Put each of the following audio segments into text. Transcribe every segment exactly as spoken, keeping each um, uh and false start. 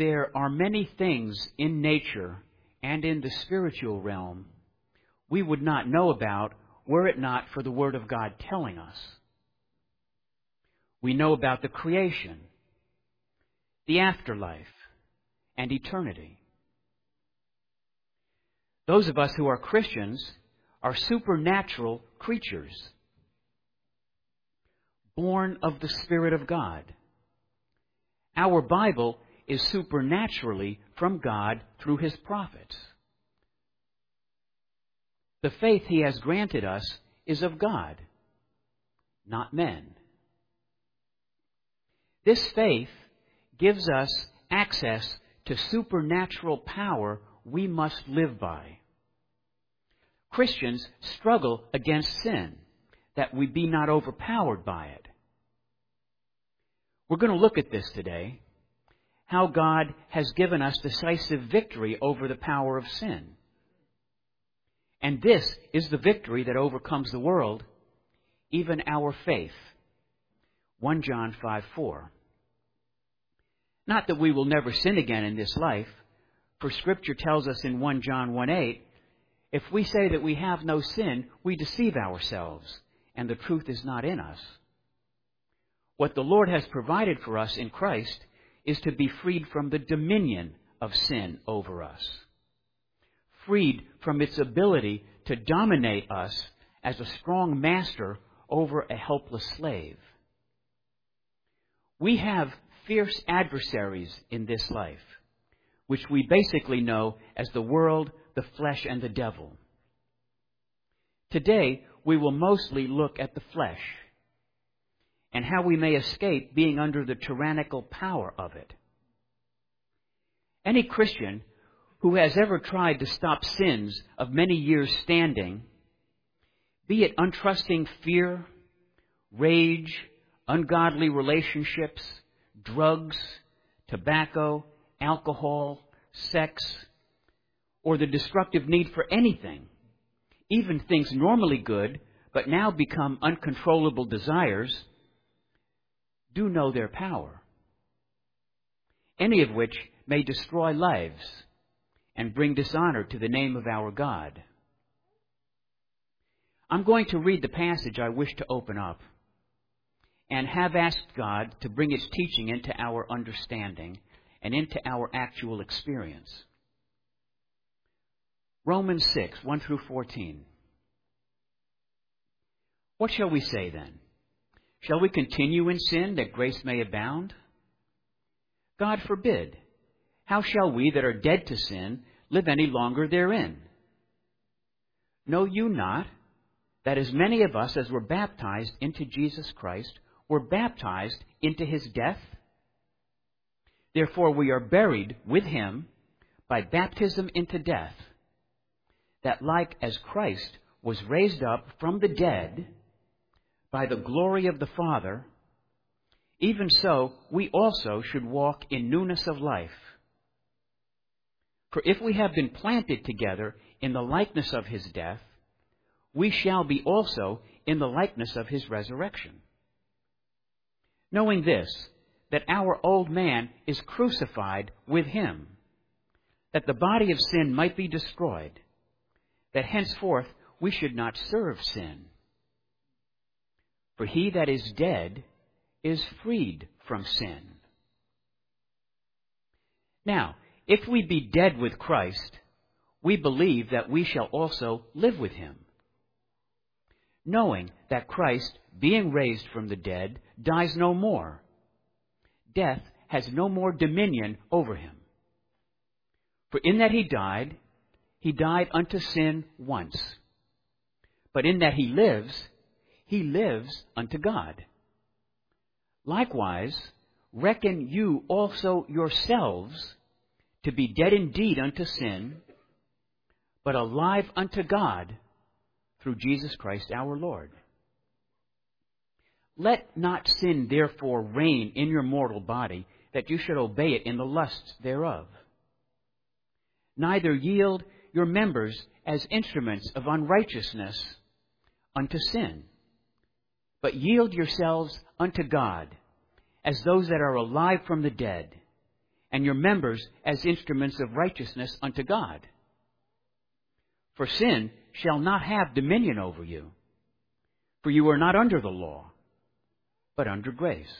there are many things in nature and in the spiritual realm we would not know about were it not for the Word of God telling us. We know about the creation, the afterlife, and eternity. Those of us who are Christians are supernatural creatures, born of the Spirit of God. Our Bible is supernaturally from God through His prophets. The faith He has granted us is of God, not men. This faith gives us access to supernatural power we must live by. Christians struggle against sin, that we be not overpowered by it. We're going to look at this today, how God has given us decisive victory over the power of sin. And this is the victory that overcomes the world, even our faith. First John five four. Not that we will never sin again in this life, for Scripture tells us in First John one eight, if we say that we have no sin, we deceive ourselves, and the truth is not in us. What the Lord has provided for us in Christ is to be freed from the dominion of sin over us, freed from its ability to dominate us as a strong master over a helpless slave. We have fierce adversaries in this life, which we basically know as the world, the flesh, and the devil. Today, we will mostly look at the flesh and how we may escape being under the tyrannical power of it. Any Christian who has ever tried to stop sins of many years standing, be it untrusting fear, rage, ungodly relationships, drugs, tobacco, alcohol, sex, or the destructive need for anything, even things normally good but now become uncontrollable desires, do know their power, any of which may destroy lives and bring dishonor to the name of our God. I'm going to read the passage I wish to open up and have asked God to bring its teaching into our understanding and into our actual experience. Romans six, one through fourteen. What shall we say then? Shall we continue in sin that grace may abound? God forbid. How shall we that are dead to sin live any longer therein? Know you not that as many of us as were baptized into Jesus Christ were baptized into His death? Therefore we are buried with Him by baptism into death, that like as Christ was raised up from the dead by the glory of the Father, even so we also should walk in newness of life. For if we have been planted together in the likeness of His death, we shall be also in the likeness of His resurrection. Knowing this, that our old man is crucified with Him, that the body of sin might be destroyed, that henceforth we should not serve sin. For he that is dead is freed from sin. Now, if we be dead with Christ, we believe that we shall also live with Him, knowing that Christ, being raised from the dead, dies no more. Death has no more dominion over Him. For in that He died, He died unto sin once. But in that He lives, He lives unto God. Likewise, reckon you also yourselves to be dead indeed unto sin, but alive unto God through Jesus Christ our Lord. Let not sin therefore reign in your mortal body, that you should obey it in the lusts thereof. Neither yield your members as instruments of unrighteousness unto sin, but yield yourselves unto God as those that are alive from the dead, and your members as instruments of righteousness unto God. For sin shall not have dominion over you, for you are not under the law, but under grace.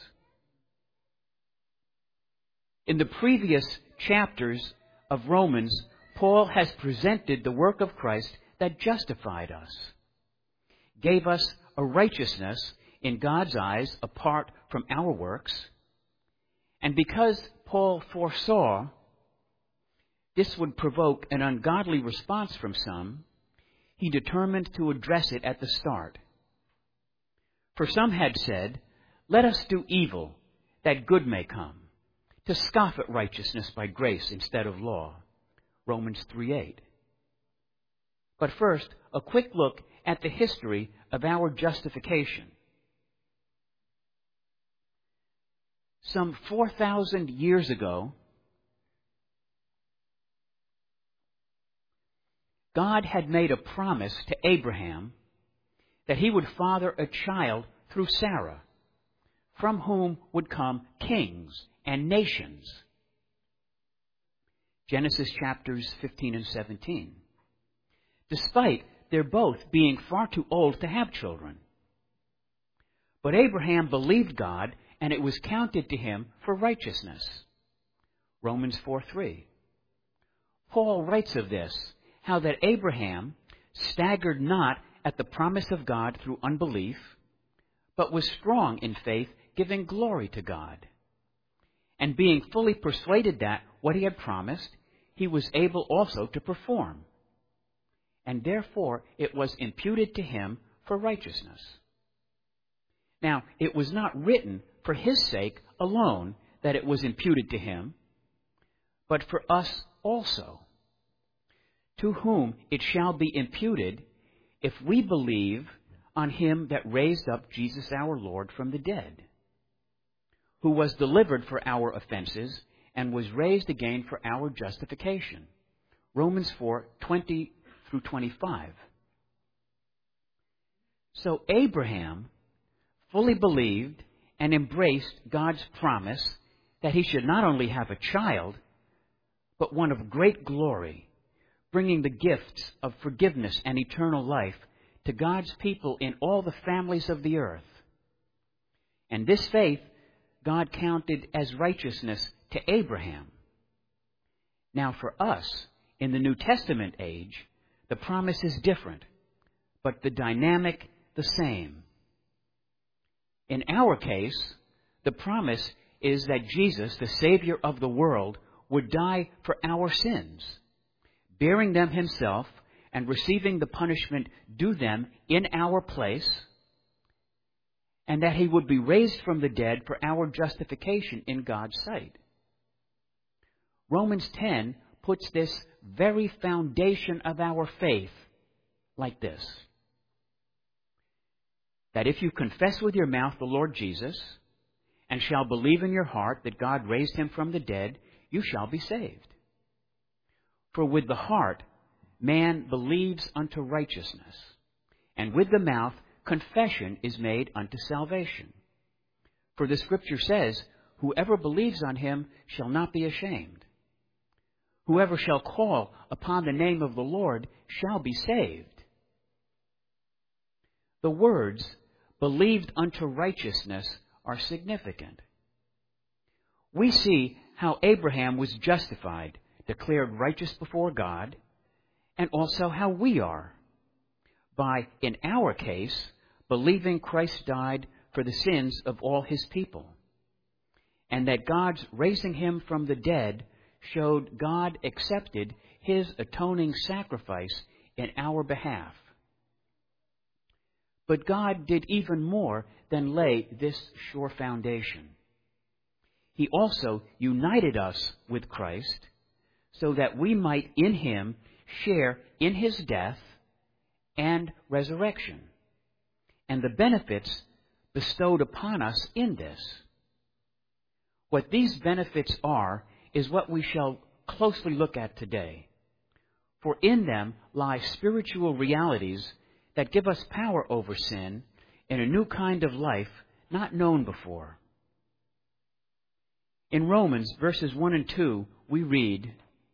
In the previous chapters of Romans, Paul has presented the work of Christ that justified us, gave us a righteousness in God's eyes apart from our works, and because Paul foresaw this would provoke an ungodly response from some, he determined to address it at the start. For some had said, "Let us do evil, that good may come," to scoff at righteousness by grace instead of law. Romans three eight. But first, a quick look at the history of our justification. Some four thousand years ago, God had made a promise to Abraham that he would father a child through Sarah, from whom would come kings and nations. Genesis chapters fifteen and seventeen. Despite their both being far too old to have children. But Abraham believed God, and it was counted to him for righteousness. Romans four three. Paul writes of this, how that Abraham staggered not at the promise of God through unbelief, but was strong in faith, giving glory to God. And being fully persuaded that what he had promised, he was able also to perform. And therefore it was imputed to him for righteousness. Now, it was not written for his sake alone that it was imputed to him, but for us also, to whom it shall be imputed if we believe on him that raised up Jesus our Lord from the dead, who was delivered for our offenses and was raised again for our justification. Romans four twenty through twenty-five. So Abraham fully believed and embraced God's promise that he should not only have a child, but one of great glory, bringing the gifts of forgiveness and eternal life to God's people in all the families of the earth. And this faith God counted as righteousness to Abraham. Now for us, in the New Testament age, the promise is different, but the dynamic the same. In our case, the promise is that Jesus, the Savior of the world, would die for our sins, bearing them himself and receiving the punishment due them in our place, and that he would be raised from the dead for our justification in God's sight. Romans ten puts this very foundation of our faith like this: that if you confess with your mouth the Lord Jesus, and shall believe in your heart that God raised him from the dead, you shall be saved. For with the heart man believes unto righteousness, and with the mouth confession is made unto salvation. For the Scripture says, whoever believes on him shall not be ashamed. Whoever shall call upon the name of the Lord shall be saved. The words, believed unto righteousness, are significant. We see how Abraham was justified, declared righteous before God, and also how we are, by, in our case, believing Christ died for the sins of all his people, and that God's raising him from the dead showed God accepted his atoning sacrifice in our behalf. But God did even more than lay this sure foundation. He also united us with Christ so that we might in him share in his death and resurrection, and the benefits bestowed upon us in this. What these benefits are is what we shall closely look at today. For in them lie spiritual realities that give us power over sin in a new kind of life not known before. In Romans, verses one and two, we read,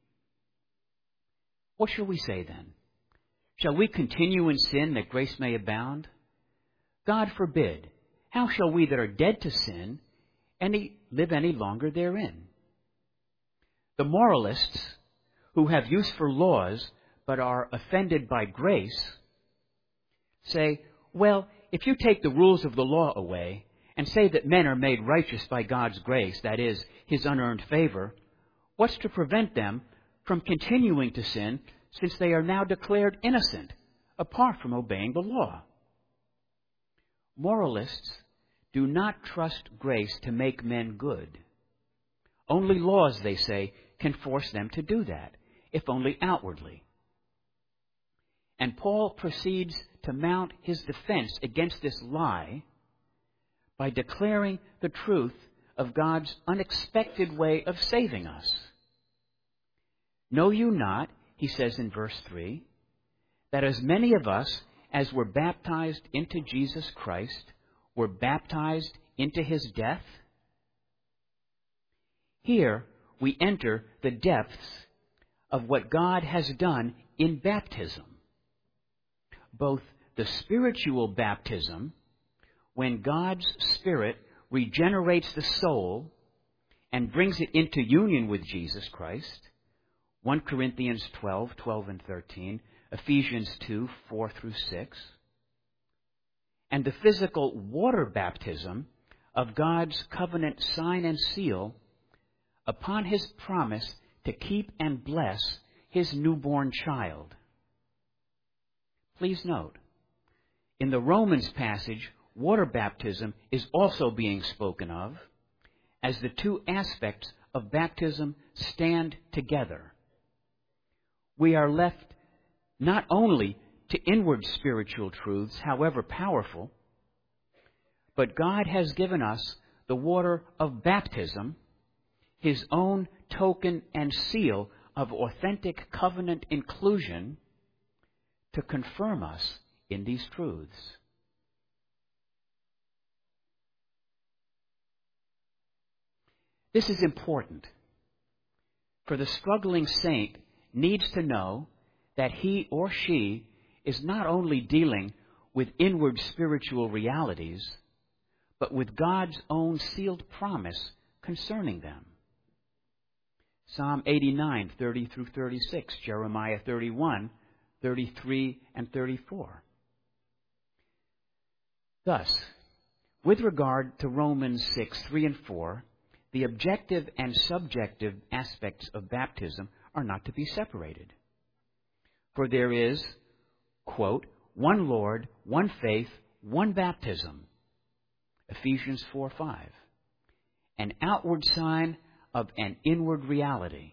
"What shall we say then? Shall we continue in sin that grace may abound? God forbid. How shall we that are dead to sin any, live any longer therein?" The moralists, who have use for laws but are offended by grace, say, well, if you take the rules of the law away and say that men are made righteous by God's grace, that is, His unearned favor, what's to prevent them from continuing to sin since they are now declared innocent, apart from obeying the law? Moralists do not trust grace to make men good. Only laws, they say, can force them to do that, if only outwardly. And Paul proceeds to mount his defense against this lie by declaring the truth of God's unexpected way of saving us. "Know you not," he says in verse three, "that as many of us as were baptized into Jesus Christ were baptized into His death?" Here we enter the depths of what God has done in baptism. Both the spiritual baptism, when God's Spirit regenerates the soul and brings it into union with Jesus Christ, First Corinthians twelve, twelve and thirteen, Ephesians two, four through six, and the physical water baptism of God's covenant sign and seal upon His promise to keep and bless His newborn child. Please note, in the Romans passage, water baptism is also being spoken of as the two aspects of baptism stand together. We are left not only to inward spiritual truths, however powerful, but God has given us the water of baptism, His own token and seal of authentic covenant inclusion, to confirm us in these truths. This is important, for the struggling saint needs to know that he or she is not only dealing with inward spiritual realities, but with God's own sealed promise concerning them. Psalm eighty-nine, thirty through thirty-six, Jeremiah thirty-one, thirty-three and thirty-four. Thus, with regard to Romans six, three and four, the objective and subjective aspects of baptism are not to be separated. For there is, quote, one Lord, one faith, one baptism, Ephesians four, five, an outward sign of an inward reality.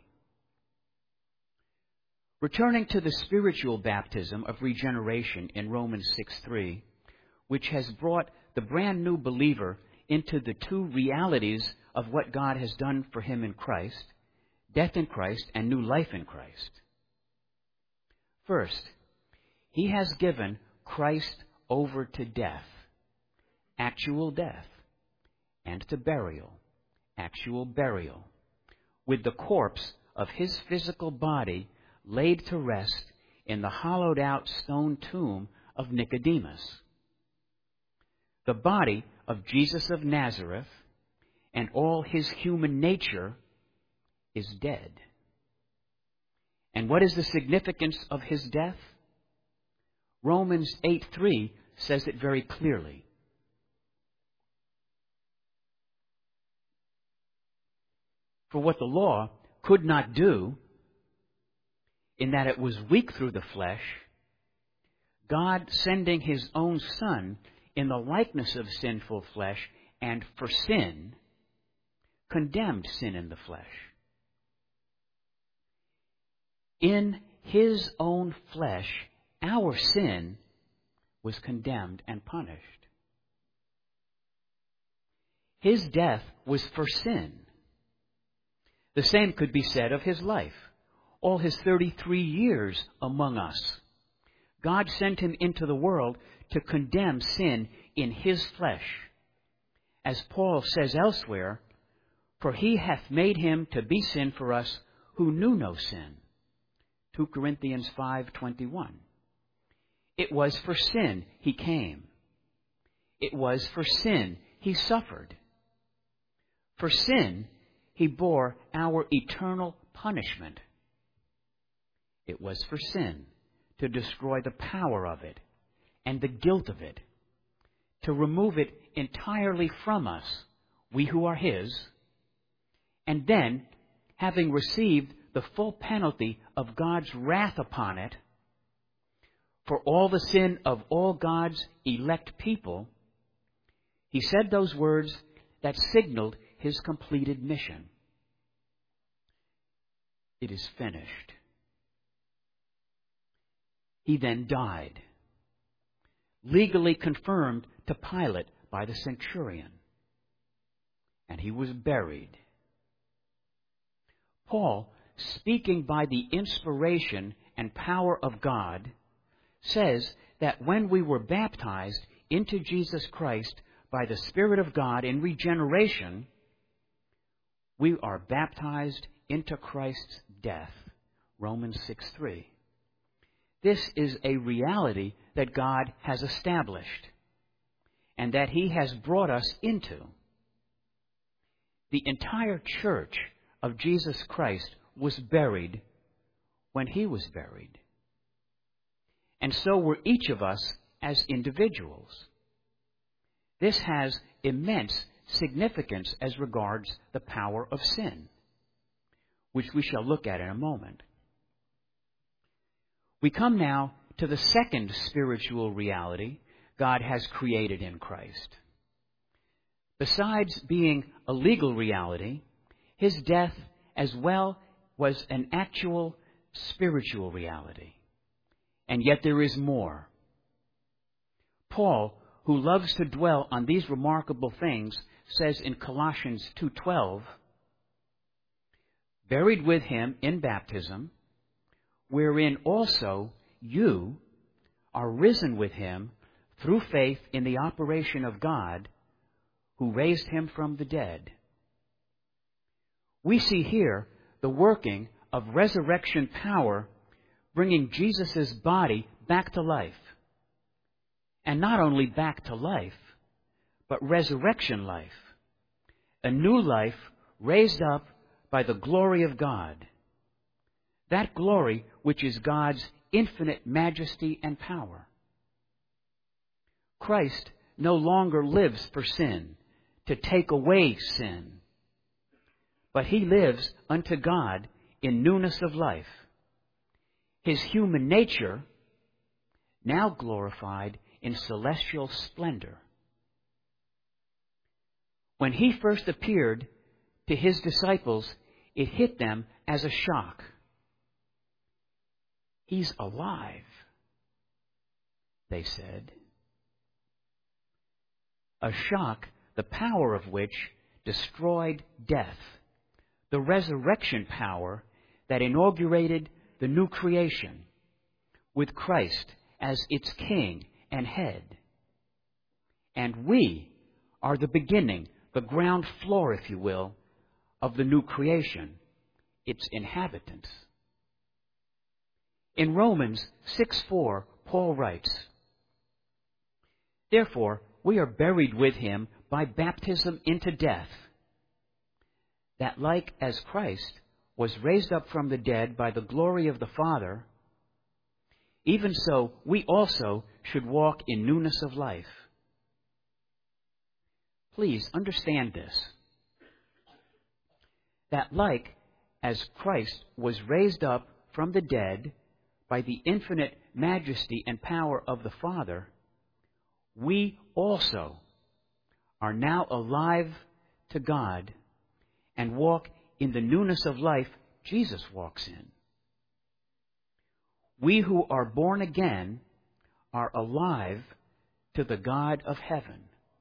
Returning to the spiritual baptism of regeneration in Romans six, three, which has brought the brand new believer into the two realities of what God has done for him in Christ, death in Christ and new life in Christ. First, He has given Christ over to death, actual death, and to burial, actual burial, with the corpse of His physical body laid to rest in the hollowed-out stone tomb of Nicodemus. The body of Jesus of Nazareth and all His human nature is dead. And what is the significance of His death? Romans eight, three says it very clearly. For what the law could not do, in that it was weak through the flesh, God sending His own Son in the likeness of sinful flesh and for sin, condemned sin in the flesh. In His own flesh, our sin was condemned and punished. His death was for sin. The same could be said of His life. All His thirty-three years among us, God sent Him into the world to condemn sin in His flesh. As Paul says elsewhere, For he hath made him to be sin for us who knew no sin. Second Corinthians five twenty-one. It was for sin he came. It was for sin he suffered. For sin he bore our eternal punishment. It was for sin to destroy the power of it and the guilt of it, to remove it entirely from us, we who are his, and then, having received the full penalty of God's wrath upon it, for all the sin of all God's elect people, he said those words that signaled his completed mission. It is finished. He then died, legally confirmed to Pilate by the centurion, and he was buried. Paul, speaking by the inspiration and power of God, says that when we were baptized into Jesus Christ by the Spirit of God in regeneration, we are baptized into Christ's death. Romans six three. This is a reality that God has established and that he has brought us into. The entire church of Jesus Christ was buried when he was buried. And so were each of us as individuals. This has immense significance as regards the power of sin, which we shall look at in a moment. We come now to the second spiritual reality God has created in Christ. Besides being a legal reality, his death as well was an actual spiritual reality. And yet there is more. Paul, who loves to dwell on these remarkable things, says in Colossians two twelve, buried with him in baptism, wherein also you are risen with him through faith in the operation of God, who raised him from the dead. We see here the working of resurrection power bringing Jesus' body back to life. And not only back to life, but resurrection life. A new life raised up by the glory of God. That glory which is God's infinite majesty and power. Christ no longer lives for sin, to take away sin. But he lives unto God in newness of life. His human nature, now glorified in celestial splendor. When he first appeared to his disciples, it hit them as a shock. He's alive, they said. A shock, the power of which destroyed death. The resurrection power that inaugurated the new creation, with Christ as its king and head. And we are the beginning, the ground floor, if you will, of the new creation, its inhabitants. In Romans six four, Paul writes, therefore, we are buried with him by baptism into death, that like as Christ was raised up from the dead by the glory of the Father, even so we also should walk in newness of life. Please understand this, that like as Christ was raised up from the dead by the infinite majesty and power of the Father, we also are now alive to God and walk in the newness of life Jesus walks in. We who are born again are alive to the God of heaven.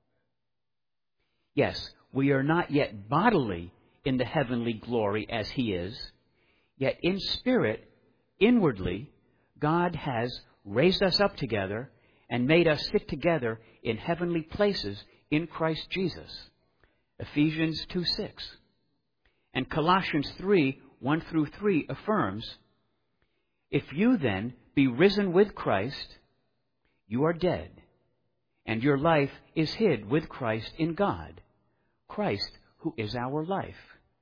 Yes, we are not yet bodily in the heavenly glory as he is, yet in spirit, inwardly, God has raised us up together and made us sit together in heavenly places in Christ Jesus. Ephesians two six. And Colossians three, one through three affirms, if you then be risen with Christ, you are dead, and your life is hid with Christ in God, Christ who is our life.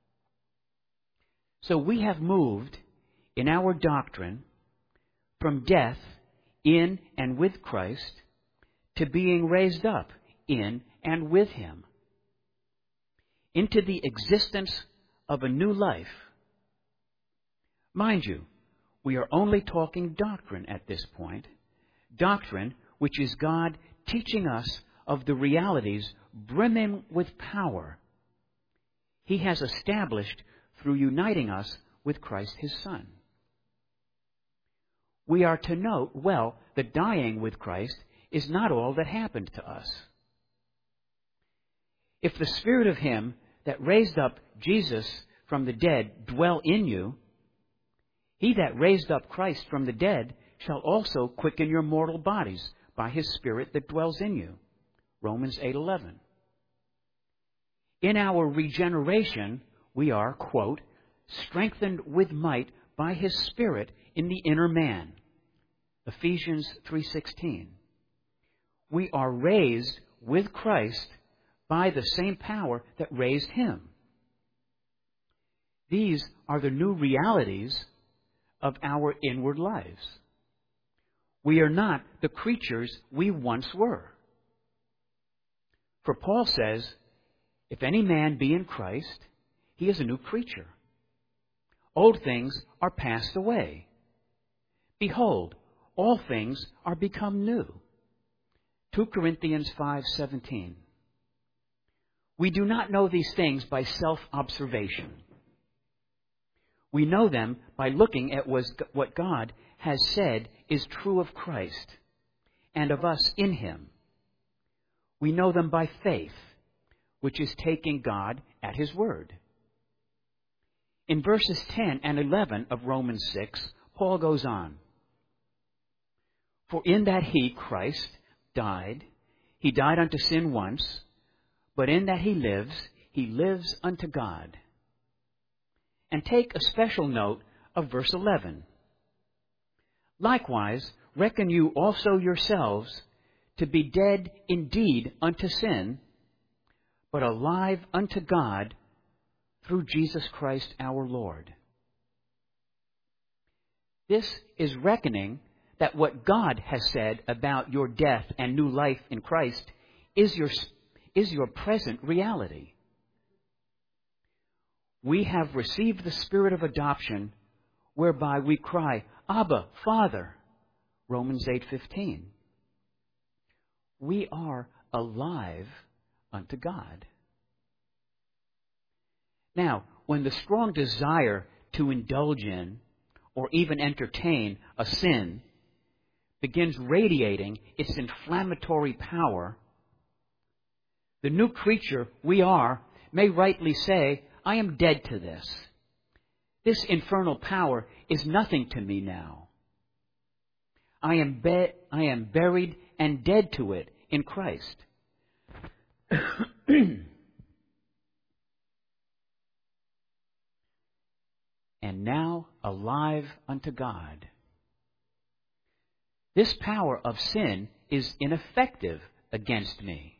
So we have moved in our doctrine from death in and with Christ to being raised up in and with Him, into the existence of a new life. Mind you, we are only talking doctrine at this point, doctrine which is God teaching us of the realities brimming with power He has established through uniting us with Christ His Son. We are to note well that dying with Christ is not all that happened to us. If the Spirit of Him that raised up Jesus from the dead dwell in you, He that raised up Christ from the dead shall also quicken your mortal bodies by His Spirit that dwells in you. Romans eight eleven. In our regeneration, we are, quote, strengthened with might by His Spirit in the inner man. Ephesians three sixteen. We are raised with Christ by the same power that raised Him. These are the new realities of our inward lives. We are not the creatures we once were. For Paul says, if any man be in Christ, he is a new creature. Old things are passed away. Behold, all things are become new. Second Corinthians five seventeen. We do not know these things by self-observation. We know them by looking at what God has said is true of Christ and of us in Him. We know them by faith, which is taking God at His word. In verses ten and eleven of Romans six, Paul goes on, for in that He, Christ, died, He died unto sin once, but in that He lives, He lives unto God. And take a special note of verse eleven. Likewise, reckon you also yourselves to be dead indeed unto sin, but alive unto God through Jesus Christ our Lord. This is reckoning that what God has said about your death and new life in Christ is your, is your present reality. We have received the Spirit of adoption, whereby we cry, Abba, Father. Romans eight fifteen. We are alive unto God. Now, when the strong desire to indulge in or even entertain a sin begins radiating its inflammatory power, the new creature we are may rightly say, I am dead to this. This infernal power is nothing to me now. I am, be- I am buried and dead to it in Christ. And now alive unto God. This power of sin is ineffective against me.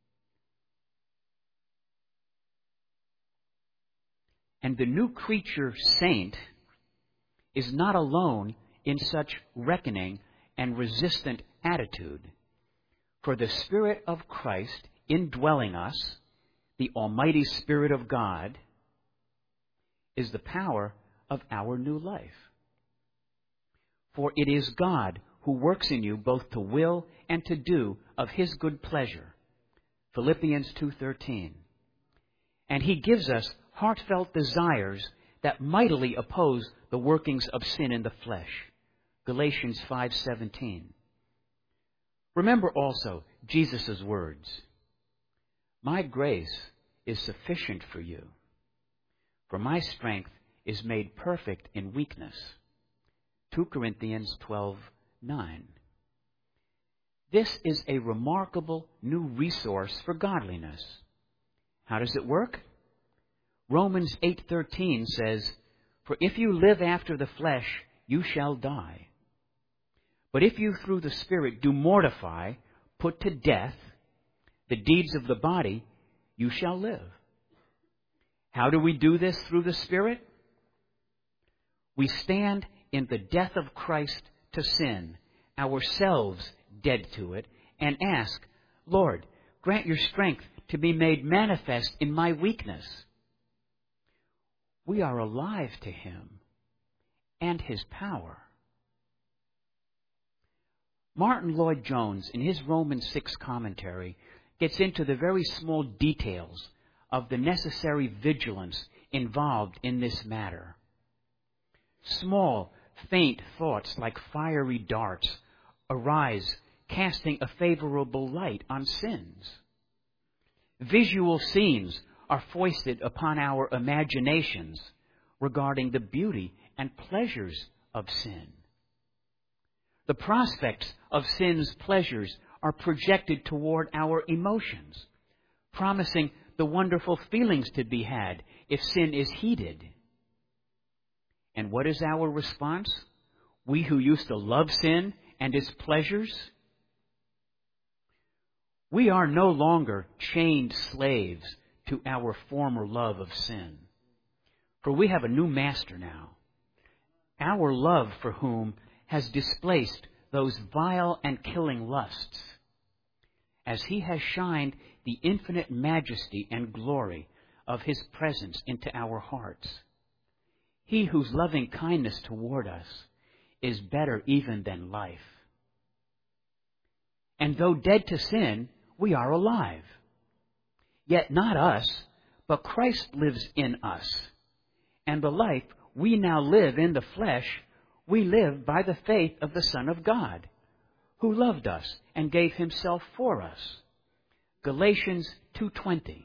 And the new creature saint is not alone in such reckoning and resistant attitude. For the Spirit of Christ indwelling us, the Almighty Spirit of God, is the power of our new life. For it is God who works in you both to will and to do of His good pleasure. Philippians two thirteen. And He gives us heartfelt desires that mightily oppose the workings of sin in the flesh. Galatians five seventeen. Remember also Jesus' words. My grace is sufficient for you, for my strength is made perfect in weakness. Second Corinthians twelve nine. This is a remarkable new resource for godliness. How does it work? Romans eight thirteen says, "For if you live after the flesh, you shall die. But if you through the Spirit do mortify, put to death, the deeds of the body, you shall live." How do we do this through the Spirit? We stand in the death of Christ to sin, ourselves dead to it, and ask, "Lord, grant your strength to be made manifest in my weakness." We are alive to Him and His power. Martin Lloyd-Jones, in his Romans six commentary, gets into the very small details of the necessary vigilance involved in this matter. Small, faint thoughts like fiery darts arise, casting a favorable light on sins. Visual scenes are foisted upon our imaginations regarding the beauty and pleasures of sin. The prospects of sin's pleasures are projected toward our emotions, promising the wonderful feelings to be had if sin is heeded. And what is our response? We who used to love sin and its pleasures? We are no longer chained slaves to our former love of sin, for we have a new master now, our love for whom has displaced those vile and killing lusts, as He has shined the infinite majesty and glory of His presence into our hearts. He whose loving kindness toward us is better even than life. And though dead to sin, we are alive. Yet not us, but Christ lives in us. And the life we now live in the flesh, we live by the faith of the Son of God, who loved us and gave Himself for us. Galatians two twenty.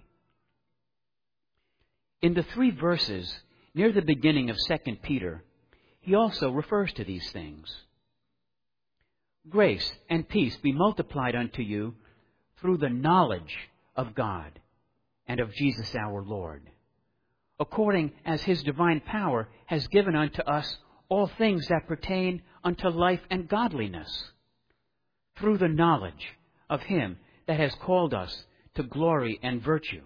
In the three verses near the beginning of Second Peter, he also refers to these things. "Grace and peace be multiplied unto you through the knowledge of God and of Jesus our Lord, according as His divine power has given unto us all things that pertain unto life and godliness, through the knowledge of Him that has called us to glory and virtue,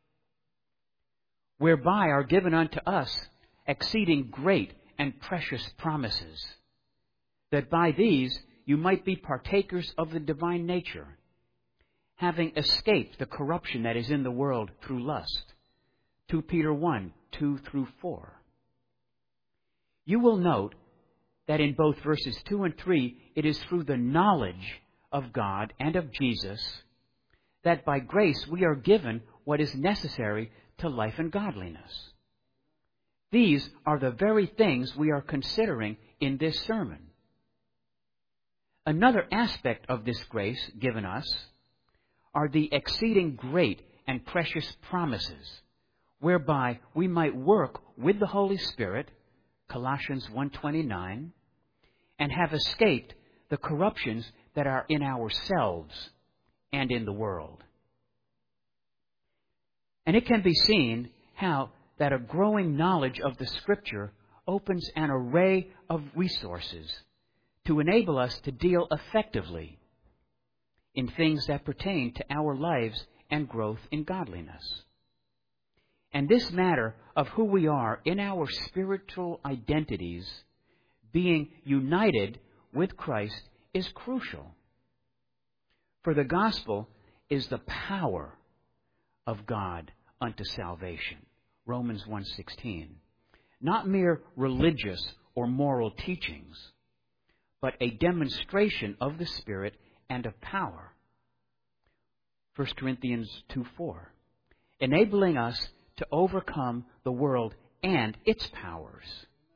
whereby are given unto us exceeding great and precious promises, that by these you might be partakers of the divine nature, having escaped the corruption that is in the world through lust." Second Peter one, two through four. You will note that in both verses two and three, it is through the knowledge of God and of Jesus that by grace we are given what is necessary to life and godliness. These are the very things we are considering in this sermon. Another aspect of this grace given us are the exceeding great and precious promises, whereby we might work with the Holy Spirit, Colossians one twenty-nine, and have escaped the corruptions that are in ourselves and in the world. And it can be seen how that a growing knowledge of the Scripture opens an array of resources to enable us to deal effectively in things that pertain to our lives and growth in godliness. And this matter of who we are in our spiritual identities, being united with Christ, is crucial. For the gospel is the power of God unto salvation. Romans one sixteen. Not mere religious or moral teachings, but a demonstration of the Spirit and of power. First Corinthians two four. Enabling us to overcome the world and its powers.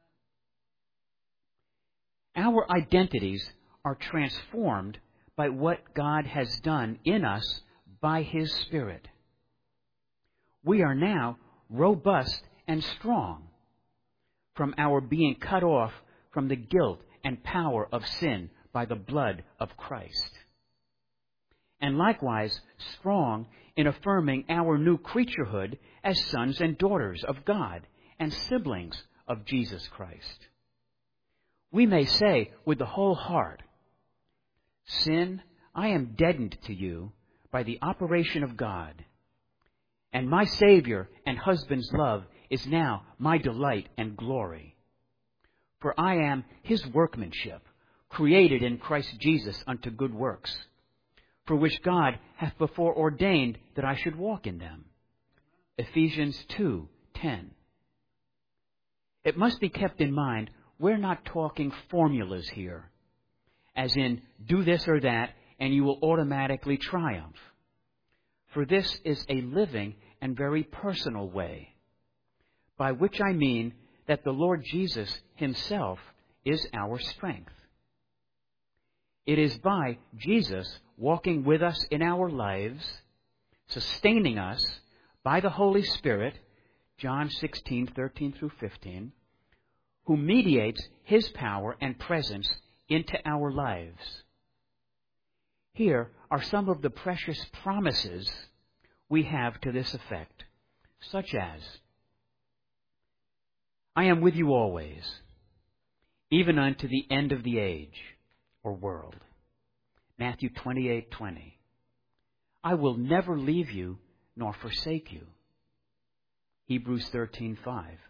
Our identities are transformed by what God has done in us by His Spirit. We are now robust and strong from our being cut off from the guilt and power of sin by the blood of Christ. and likewise strong in affirming our new creaturehood as sons and daughters of God and siblings of Jesus Christ. We may say with the whole heart, "Sin, I am deadened to you by the operation of God, and my Savior and husband's love is now my delight and glory. For I am his workmanship, created in Christ Jesus unto good works, for which God hath before ordained that I should walk in them." Ephesians two ten. It must be kept in mind, we're not talking formulas here, as in, do this or that, and you will automatically triumph. For this is a living and very personal way, by which I mean that the Lord Jesus himself is our strength. It is by Jesus walking with us in our lives, sustaining us by the Holy Spirit, John sixteen thirteen through fifteen, who mediates his power and presence into our lives. Here are some of the precious promises we have to this effect, such as, "I am with you always, even unto the end of the age," or world. Matthew twenty-eight twenty. "I will never leave you nor forsake you." Hebrews thirteen five.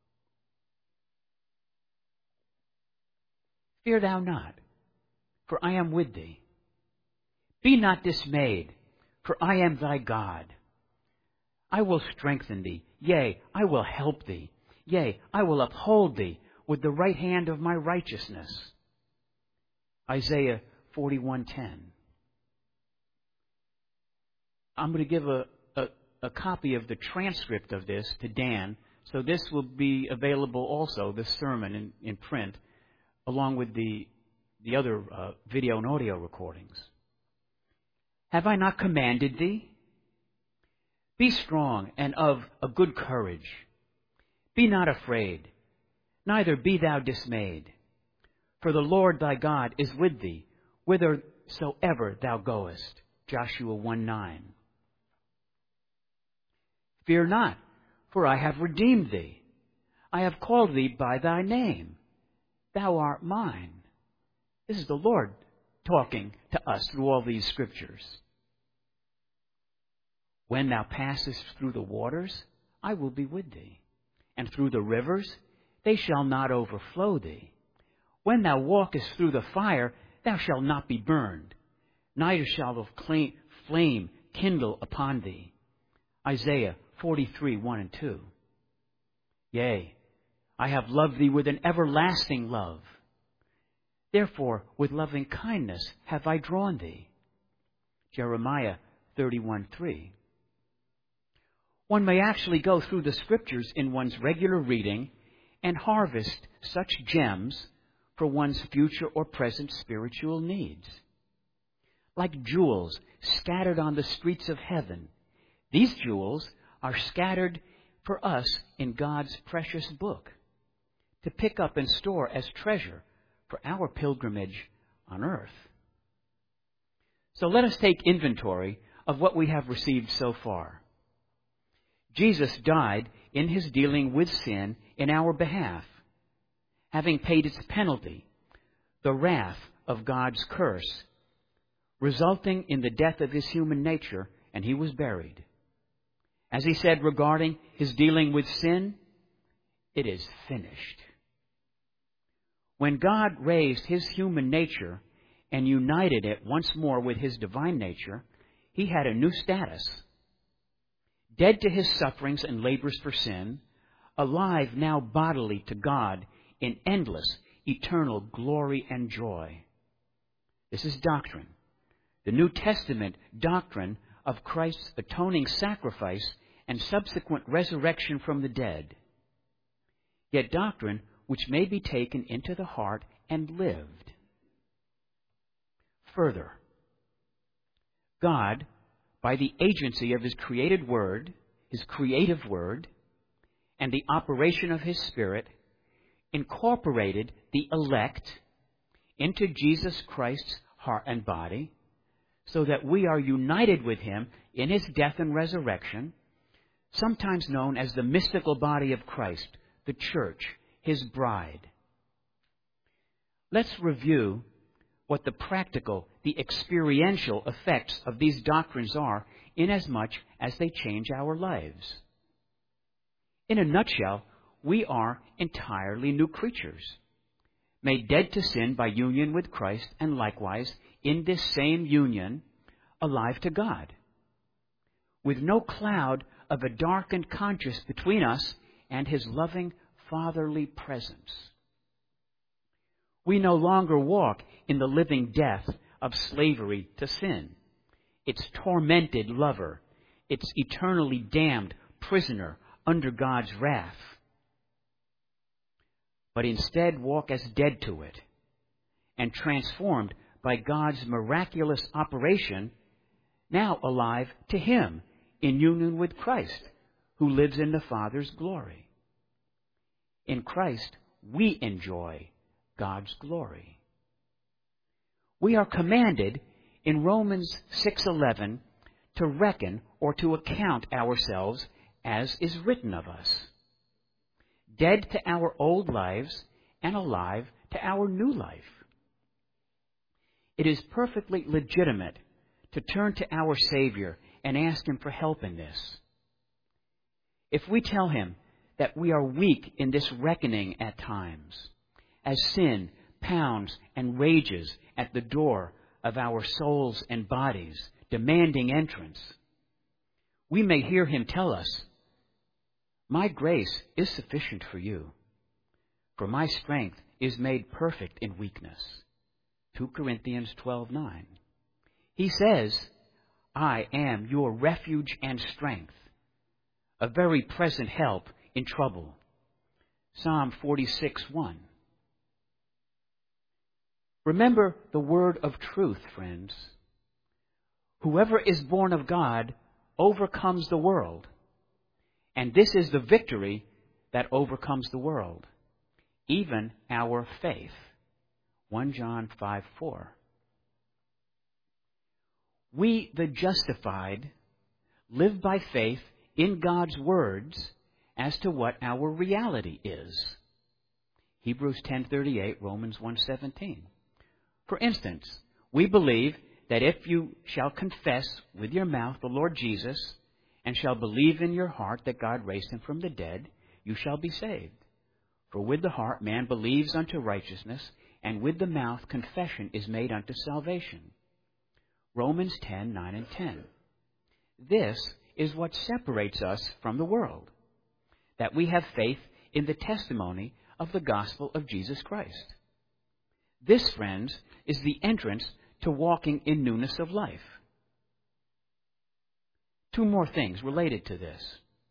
"Fear thou not, for I am with thee. Be not dismayed, for I am thy God. I will strengthen thee, yea, I will help thee. Yea, I will uphold thee with the right hand of my righteousness." Isaiah forty-one ten. I'm going to give a, a, a copy of the transcript of this to Dan, so this will be available also, this sermon in, in print, along with the, the other uh, video and audio recordings. "Have I not commanded thee? Be strong and of a good courage. Be not afraid, neither be thou dismayed. For the Lord thy God is with thee, whithersoever thou goest." Joshua one nine. "Fear not, for I have redeemed thee. I have called thee by thy name. Thou art mine." This is the Lord talking to us through all these scriptures. "When thou passest through the waters, I will be with thee. And through the rivers, they shall not overflow thee. When thou walkest through the fire, thou shalt not be burned, neither shall the flame kindle upon thee." Isaiah forty-three one and two. "Yea, I have loved thee with an everlasting love. Therefore with loving kindness have I drawn thee." Jeremiah thirty-one three. One may actually go through the scriptures in one's regular reading and harvest such gems for one's future or present spiritual needs. Like jewels scattered on the streets of heaven, these jewels are scattered for us in God's precious book to pick up and store as treasure for our pilgrimage on earth. So let us take inventory of what we have received so far. Jesus died in his dealing with sin in our behalf, having paid its penalty, the wrath of God's curse, resulting in the death of his human nature, and he was buried. As he said regarding his dealing with sin, "It is finished." When God raised his human nature and united it once more with his divine nature, he had a new status. Dead to his sufferings and labors for sin, alive now bodily to God in endless, eternal glory and joy. This is doctrine. The New Testament doctrine of Christ's atoning sacrifice and subsequent resurrection from the dead. Yet doctrine which may be taken into the heart and lived. Further, God, by the agency of his created word, his creative word, and the operation of his Spirit, incorporated the elect into Jesus Christ's heart and body, so that we are united with him in his death and resurrection, sometimes known as the mystical body of Christ, the church, his bride. Let's review what the practical, the experiential effects of these doctrines are, inasmuch as they change our lives. In a nutshell, we are entirely new creatures, made dead to sin by union with Christ, and likewise, in this same union, alive to God, with no cloud of a darkened conscience between us and his loving fatherly presence. We no longer walk in the living death of slavery to sin, its tormented lover, its eternally damned prisoner under God's wrath, but instead walk as dead to it and transformed by God's miraculous operation, now alive to him in union with Christ, who lives in the Father's glory. In Christ, we enjoy God's glory. We are commanded in Romans six eleven to reckon or to account ourselves as is written of us, dead to our old lives and alive to our new life. It is perfectly legitimate to turn to our Savior and ask him for help in this. If we tell him that we are weak in this reckoning at times, as sin pounds and rages at the door of our souls and bodies, demanding entrance, we may hear him tell us, "My grace is sufficient for you, for my strength is made perfect in weakness." Second Corinthians twelve nine. He says, "I am your refuge and strength, a very present help in trouble." Psalm forty-six one. Remember the word of truth, friends. Whoever is born of God overcomes the world. And this is the victory that overcomes the world, even our faith. First John five four. We, the justified, live by faith in God's words as to what our reality is. Hebrews ten thirty-eight, Romans one seventeen. For instance, we believe that if you shall confess with your mouth the Lord Jesus, and shall believe in your heart that God raised him from the dead, you shall be saved. For with the heart man believes unto righteousness, and with the mouth confession is made unto salvation. Romans ten nine and ten. This is what separates us from the world, that we have faith in the testimony of the gospel of Jesus Christ. This, friends, is the entrance to walking in newness of life. Two more things related to this.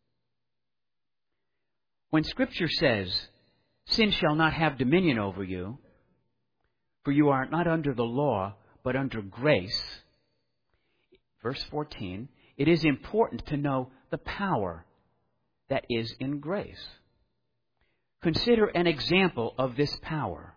When Scripture says, "Sin shall not have dominion over you, for you are not under the law, but under grace," verse fourteen, it is important to know the power that is in grace. Consider an example of this power.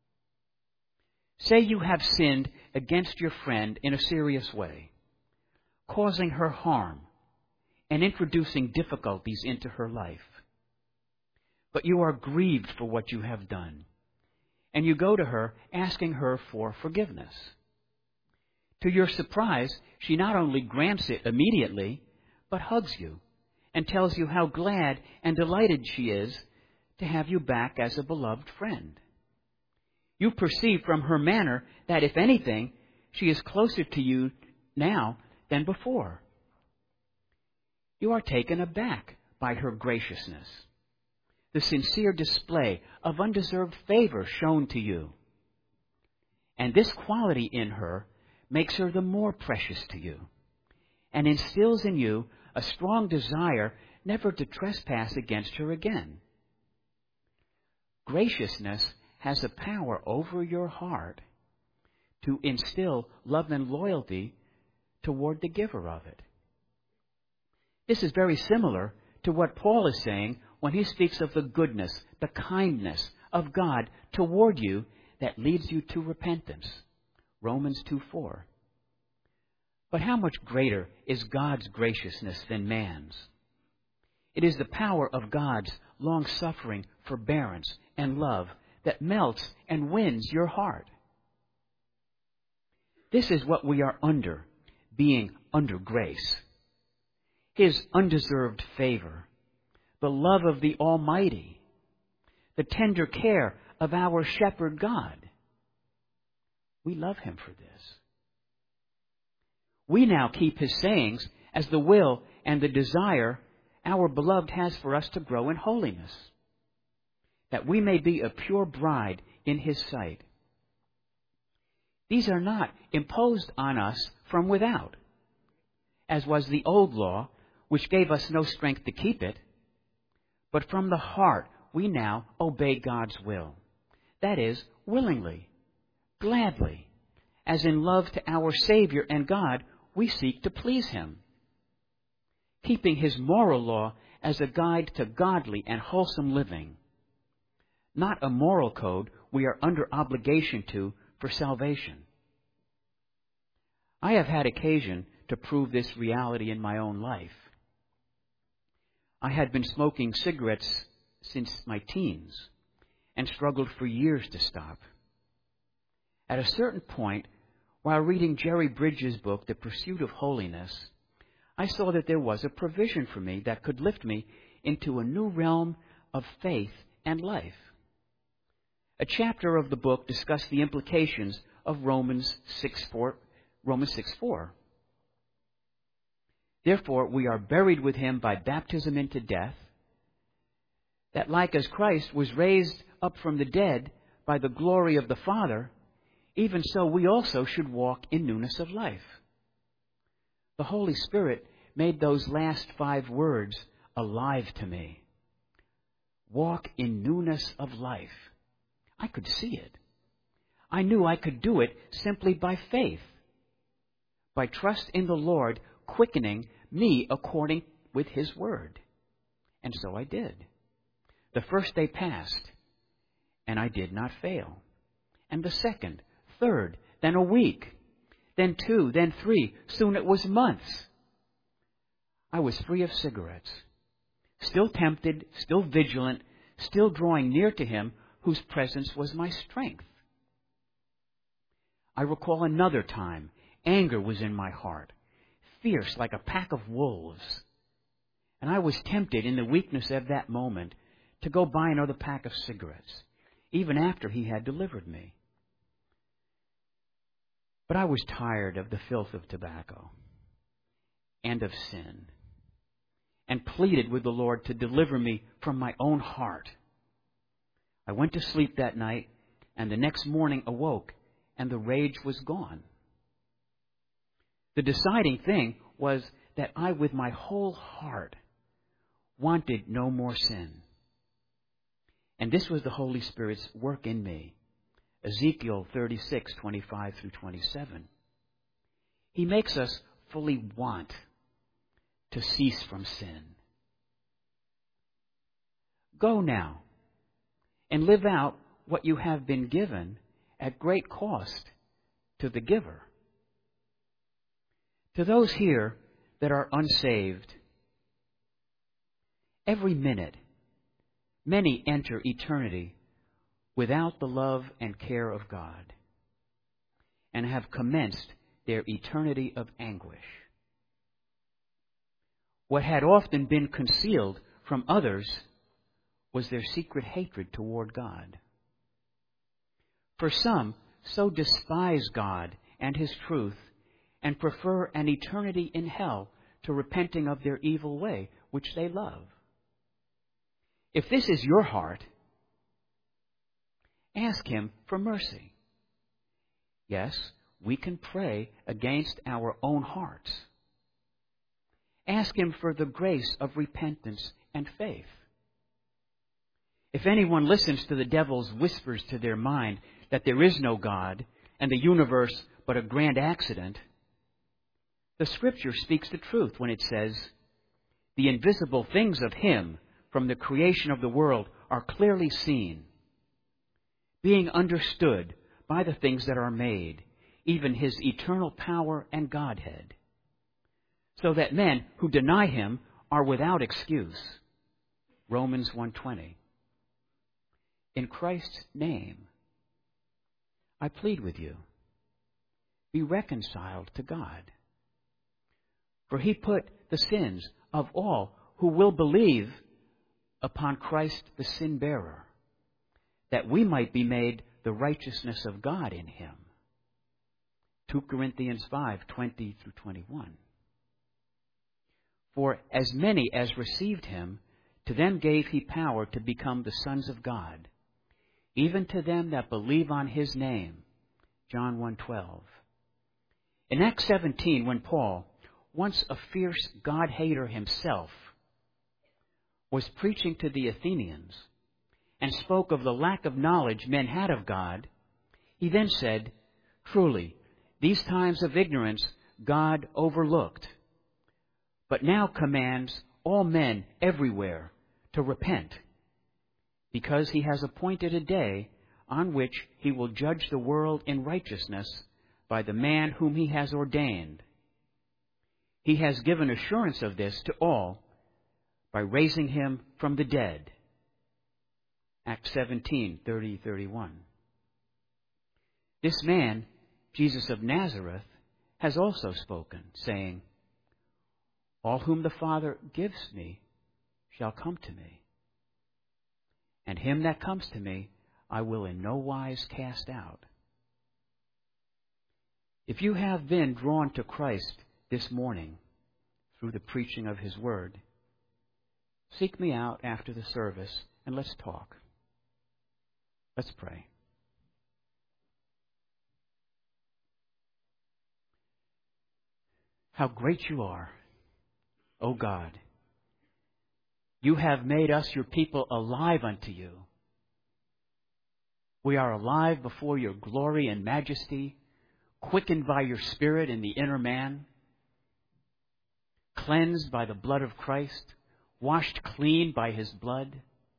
Say you have sinned against your friend in a serious way, causing her harm and introducing difficulties into her life. But you are grieved for what you have done, and you go to her asking her for forgiveness. To your surprise, she not only grants it immediately, but hugs you and tells you how glad and delighted she is to have you back as a beloved friend. You perceive from her manner that, if anything, she is closer to you now than before. You are taken aback by her graciousness, the sincere display of undeserved favor shown to you. And this quality in her makes her the more precious to you, and instills in you a strong desire never to trespass against her again. Graciousness has a power over your heart to instill love and loyalty toward the giver of it. This is very similar to what Paul is saying when he speaks of the goodness, the kindness of God toward you that leads you to repentance. Romans two four. But how much greater is God's graciousness than man's? It is the power of God's long-suffering, forbearance, and love that melts and wins your heart. This is what we are under, being under grace. His undeserved favor, the love of the Almighty, the tender care of our shepherd God. We love Him for this. We now keep His sayings as the will and the desire our beloved has for us to grow in holiness, that we may be a pure bride in His sight. These are not imposed on us from without, as was the old law, which gave us no strength to keep it, but from the heart we now obey God's will. That is, willingly, gladly, as in love to our Savior and God, we seek to please Him, keeping His moral law as a guide to godly and wholesome living, not a moral code we are under obligation to for salvation. I have had occasion to prove this reality in my own life. I had been smoking cigarettes since my teens and struggled for years to stop. At a certain point, while reading Jerry Bridges' book, The Pursuit of Holiness, I saw that there was a provision for me that could lift me into a new realm of faith and life. A chapter of the book discussed the implications of Romans six four. Romans six four. Therefore, we are buried with Him by baptism into death, that like as Christ was raised up from the dead by the glory of the Father, even so we also should walk in newness of life. The Holy Spirit made those last five words alive to me. Walk in newness of life. I could see it. I knew I could do it simply by faith, by trust in the Lord quickening me according with His word. And so I did. The first day passed, and I did not fail. And the second, third, then a week, then two, then three. Soon it was months. I was free of cigarettes, still tempted, still vigilant, still drawing near to Him whose presence was my strength. I recall another time, anger was in my heart, fierce like a pack of wolves. And I was tempted in the weakness of that moment to go buy another pack of cigarettes, even after He had delivered me. But I was tired of the filth of tobacco and of sin, and pleaded with the Lord to deliver me from my own heart. I went to sleep that night, and the next morning awoke, and the rage was gone. The deciding thing was that I, with my whole heart, wanted no more sin. And this was the Holy Spirit's work in me. Ezekiel thirty-six, twenty-five through twenty-seven. He makes us fully want to cease from sin. Go now and live out what you have been given at great cost to the giver. To those here that are unsaved, every minute, many enter eternity without the love and care of God, and have commenced their eternity of anguish. What had often been concealed from others was their secret hatred toward God. For some so despise God and His truth and prefer an eternity in hell to repenting of their evil way, which they love. If this is your heart, ask Him for mercy. Yes, we can pray against our own hearts. Ask Him for the grace of repentance and faith. If anyone listens to the devil's whispers to their mind that there is no God and the universe but a grand accident, the Scripture speaks the truth when it says, "The invisible things of Him from the creation of the world are clearly seen, being understood by the things that are made, even His eternal power and Godhead, so that men who deny him are without excuse. Romans one twenty. In Christ's name, I plead with you, be reconciled to God. For he put the sins of all who will believe upon Christ the sin-bearer, that we might be made the righteousness of God in him. Second Corinthians five twenty through twenty-one. For as many as received him, to them gave he power to become the sons of God, even to them that believe on his name. John one twelve. In Acts seventeen, when Paul, once a fierce God-hater himself, was preaching to the Athenians and spoke of the lack of knowledge men had of God, he then said, truly, these times of ignorance God overlooked, but now commands all men everywhere to repent, because he has appointed a day on which he will judge the world in righteousness by the man whom he has ordained. He has given assurance of this to all by raising him from the dead. Acts seventeen thirty to thirty-one. This man, Jesus of Nazareth, has also spoken, saying, all whom the Father gives me shall come to me, and him that comes to me I will in no wise cast out. If you have been drawn to Christ this morning through the preaching of his word, seek me out after the service and let's talk. Let's pray. How great you are, O God. You have made us, your people, alive unto you. We are alive before your glory and majesty, quickened by your Spirit in the inner man, cleansed by the blood of Christ, washed clean by his blood.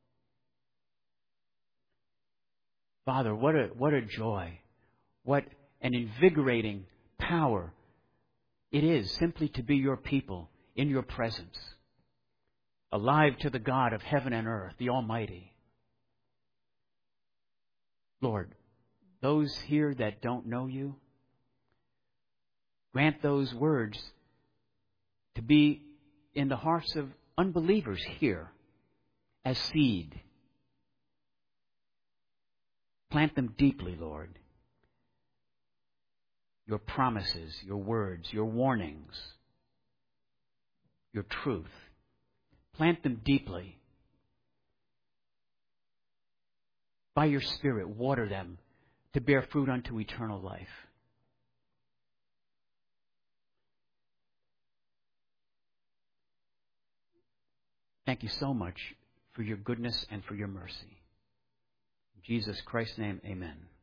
Father, what a, what a joy, what an invigorating power it is simply to be your people in your presence, alive to the God of heaven and earth, the Almighty. Lord, those here that don't know you, grant those words to be in the hearts of unbelievers here as seed. Plant them deeply, Lord. Your promises, your words, your warnings, your truth. Plant them deeply. By your Spirit, water them to bear fruit unto eternal life. Thank you so much for your goodness and for your mercy. In Jesus Christ's name, amen.